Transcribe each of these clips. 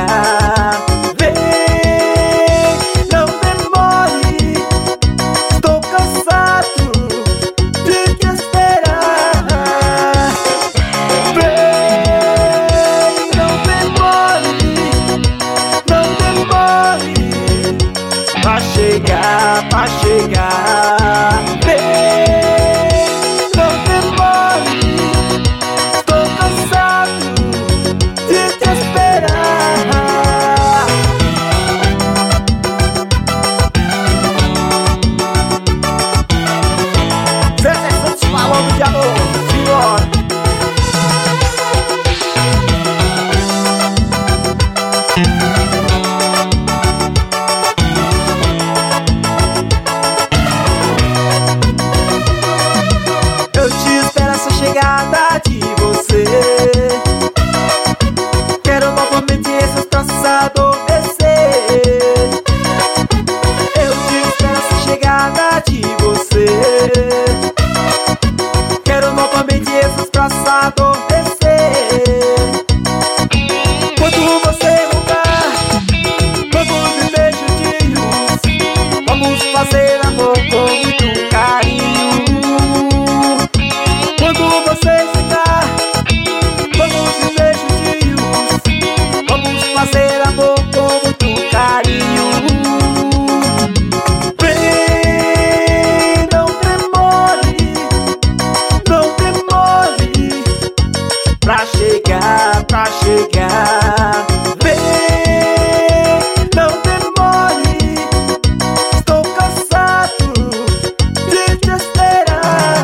chegar. Vem, não demore, estou cansado de te esperar. Vem, não demore, pra chegar, pra chegar. Vem, não demore, estou cansado de te esperar. Zezé Santos falando de amor, simbora. Eu te espero essa chegada de você. Quero novamente esses braços adormecer. Eu te espero essa chegada de você. Quero novamente esses braços adormecer. Quando você mudar, vamos viver juntinhos. Vamos fazer amor com muito carinho. Quando você chegar, vamos viver juntinhos. Vamos fazer amor com muito carinho. Vem, não demore, pra chegar, pra chegar. Vem, não demore, estou cansado de te esperar.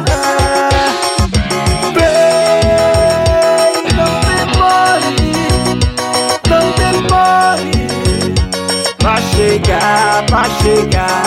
Vem, não demore, pra chegar, pra chegar.